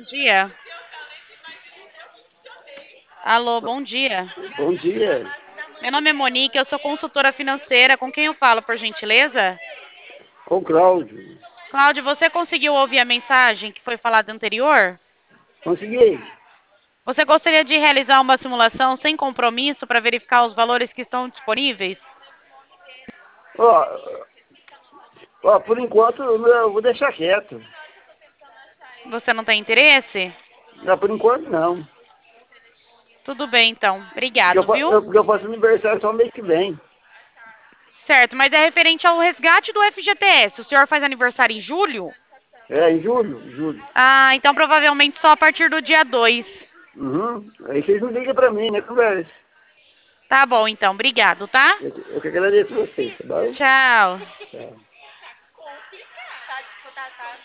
dia. Alô, bom dia. Bom dia. Meu nome é Monique, eu sou consultora financeira. Com quem eu falo, por gentileza? Com o Cláudio. Cláudio, você conseguiu ouvir a mensagem que foi falada anterior? Consegui. Você gostaria de realizar uma simulação sem compromisso para verificar os valores que estão disponíveis? Ó, por enquanto eu vou deixar quieto. Você não tem interesse? Não, por enquanto não. Tudo bem, então. Porque Obrigado, viu? porque eu faço aniversário só mês que vem. Certo, mas é referente ao resgate do FGTS. O senhor faz aniversário em julho? É, em julho, julho. Ah, então provavelmente só a partir do dia 2. Uhum. Aí vocês não ligam pra mim, né? Conversa. Tá bom, então. Obrigado, tá? Eu que agradeço vocês, tá bom? Tchau. Tchau.